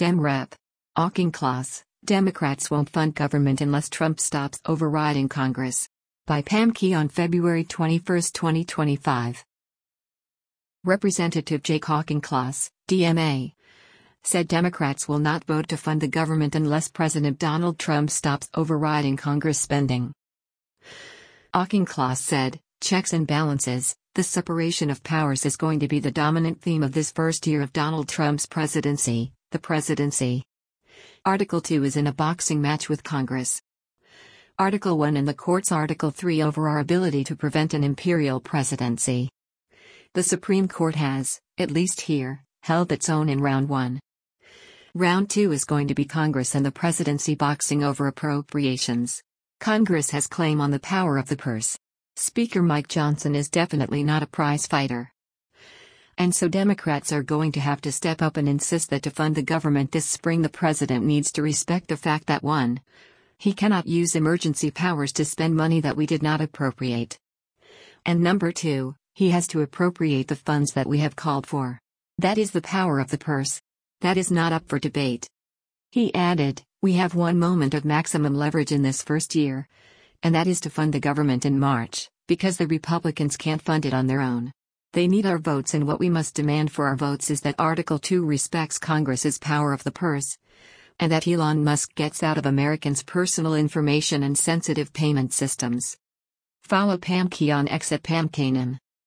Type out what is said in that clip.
Dem Rep. Auchincloss, Democrats won't fund government unless Trump stops overriding Congress. By Pam Key on February 21, 2025. Representative Jake Auchincloss, DMA, said Democrats will not vote to fund the government unless President Donald Trump stops overriding Congress spending. Auchincloss said, "Checks and balances, the separation of powers is going to be the dominant theme of this first year of Donald Trump's presidency, the presidency. Article 2 is in a boxing match with Congress. Article 1 in the courts, Article 3 over our ability to prevent an imperial presidency. The Supreme Court has, at least here, held its own in Round 1. Round 2 is going to be Congress and the presidency boxing over appropriations. Congress has claim on the power of the purse. Speaker Mike Johnson is definitely not a prize fighter. And so Democrats are going to have to step up and insist that to fund the government this spring the president needs to respect the fact that 1. He cannot use emergency powers to spend money that we did not appropriate. And number 2, he has to appropriate the funds that we have called for. That is the power of the purse. That is not up for debate." He added, "We have one moment of maximum leverage in this first year. And that is to fund the government in March, because the Republicans can't fund it on their own. They need our votes, and what we must demand for our votes is that Article 2 respects Congress's power of the purse, and that Elon Musk gets out of Americans' personal information and sensitive payment systems." Follow Pam Key on X at Pam Kanan.